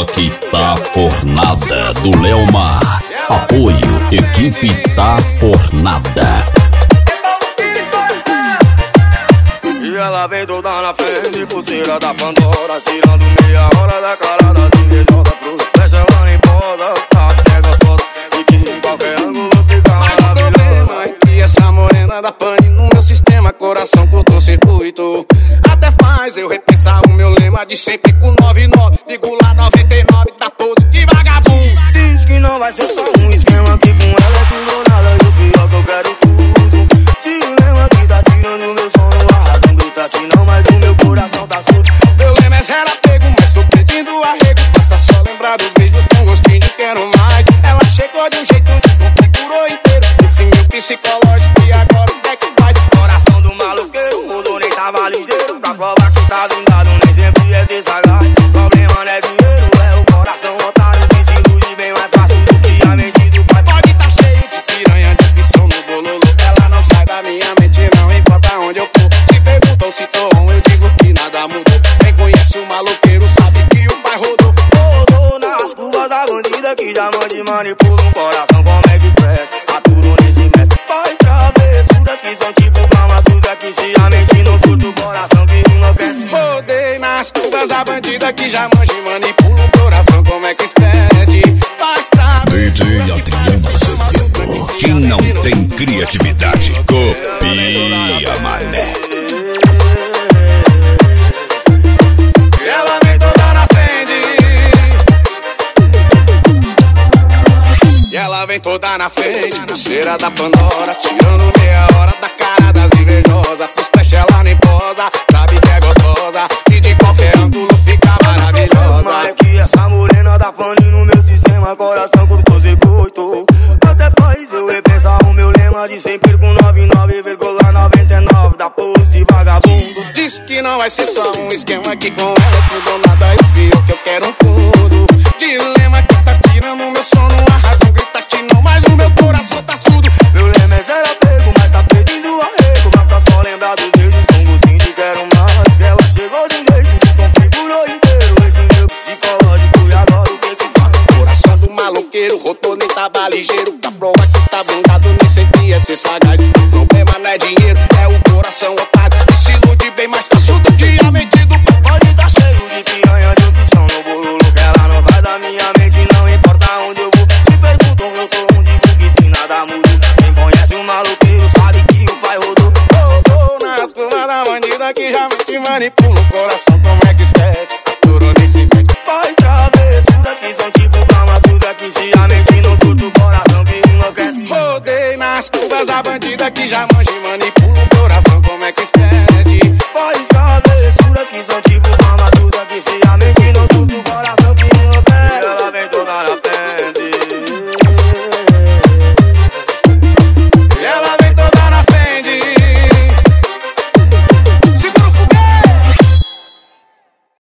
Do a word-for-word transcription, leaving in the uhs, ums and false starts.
Rock Tá Por Nada, do Leomar. Apoio, equipe Tá Por Nada. E ela vem toda na frente, pulseira da Pandora, tirando meia hora da cara das invejosas. Pro flash ela nem posa, sabe que é gostosa e que em qualquer ângulo fica maravilhosa. Mas o problema é que essa morena da pane no meu sistema, coração cortou circuito. Até faz eu repensar o meu lema de sempre com noventa e nove, ligo lá noventa e nove, da pose de vagabundo. Diz que não vai ser só um esquema, que com ela é tudo ou nada, e o pior que eu quero tudo. Se lembra que tá tirando meu sono, a razão grita que não, mas o meu coração tá surdo. Meu lema é zero apego, mas tô pedindo arrego. Basta só lembrar dos beijos com gostinho de quero mais. Ela chegou de um jeito que configurou inteiro esse meu psicológico, e agora o que é que faz? Coração do maloqueiro mudou, nem tava ligeiro. Pra provar que tá vingado, nem sempre é ser sagaz. Problema não é dinheiro, é o coração otário que se ilude bem mais fácil do que a mente do pai. Pode tá cheio de piranha, de aflição no bololô. Ela não sai da minha mente, não importa onde eu for. Se perguntam se tô on, eu digo que nada mudou. Quem conhece o maloqueiro sabe que o pai rodou. Rodou nas curvas da bandida que já mande manipula um coração como é que expressa. Aturo nesse mestre, faz travessuras que são tipo calma suja que se a mente não surta o coração que enlouquece. Rodei nas curvas da bandida que já manja e manipula o coração como é que expede. Faz D J Adriano Azevedo, quem não tem criatividade, copia, mané. Ela vem toda na frente, e ela vem toda na frente, pulseira da Pandora, tirando meia hora da cara das invejosas. Os flash ela nem posa, sabe que é gostosa e de qualquer ângulo fica maravilhosa. Mas é que essa morena da pane no meu sistema, coração cortou circuito. Até faz eu repensar o meu lema de sempre com noventa e nove vírgula noventa e nove, da pose de vagabundo. Diz que não vai ser só um esquema, que com ela é tudo ou nada, e o pior que eu quero um tudo. Dilema que tá tirando meu sono, a razão grita que não, mas o meu coração tá surdo. Meu lema é zero apego, mas tá pedindo arrego. Basta só lembrar dos dedos com gostinho de quero mais. Que ela chegou de um jeito que configurou inteiro esse meu psicológico, e agora o que que faz? Coração do maloqueiro, rodou nem tava ligeiro. Pra provar que tá blindado, nem sempre é ser sagaz. O problema não é dinheiro, é o coração otário que se ilude bem mais fácil do que a mente do pai. Pode tá cheio de piranha, de opção no bololo, que ela não sai da minha mente, não importa onde eu vou. Se perguntam eu tô onde vou, que se nada mudou. Quem conhece o maloqueiro sabe que o pai rodou. Rodou nas curvas da bandida que já te manipula o coração como é que expede. Durou nesse mente, faz travessuras que são